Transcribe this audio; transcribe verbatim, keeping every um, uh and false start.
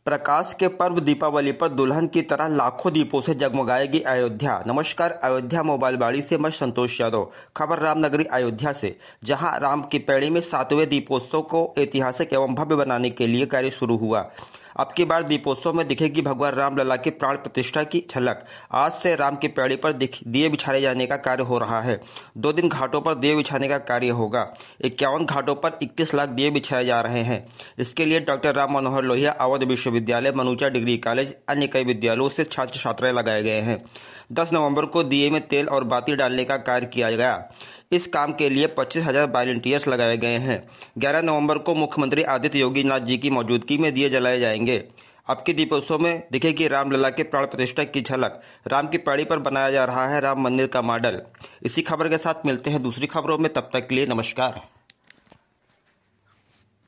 प्रकाश के पर्व दीपावली पर दुल्हन की तरह लाखों दीपों से जगमगाएगी अयोध्या। नमस्कार, अयोध्या मोबाइल बाड़ी से मैं संतोष यादव। खबर रामनगरी अयोध्या से, जहां राम की पैड़ी में सातवें दीपोत्सव को ऐतिहासिक एवं भव्य बनाने के लिए कार्य शुरू हुआ। अब की बार दीपोत्सव में दिखेगी भगवान रामलला की प्राण प्रतिष्ठा की झलक। आज से राम की पैड़ी पर दिए बिछाए जाने का कार्य हो रहा है। दो दिन घाटों पर दिए बिछाने का कार्य होगा। इक्यावन घाटों पर इक्कीस लाख दिए बिछाए जा रहे हैं। इसके लिए डॉक्टर राम मनोहर लोहिया अवध विश्वविद्यालय, मनुचा डिग्री कॉलेज, अन्य कई विद्यालयों से छात्र छात्राएं लगाए गए हैं। दस नवंबर को दिए में तेल और बाती डालने का कार्य किया गया। इस काम के लिए पच्चीस हजार वॉलंटियर्स लगाए गए हैं। ग्यारह नवंबर को मुख्यमंत्री आदित्य योगी नाथ जी की मौजूदगी में दिए जलाए जाएंगे। अब के दीपोत्सव में दिखेगी रामलला के प्राण प्रतिष्ठा की झलक। राम की पैड़ी पर बनाया जा रहा है राम मंदिर का मॉडल। इसी खबर के साथ मिलते हैं दूसरी खबरों में, तब तक के लिए नमस्कार।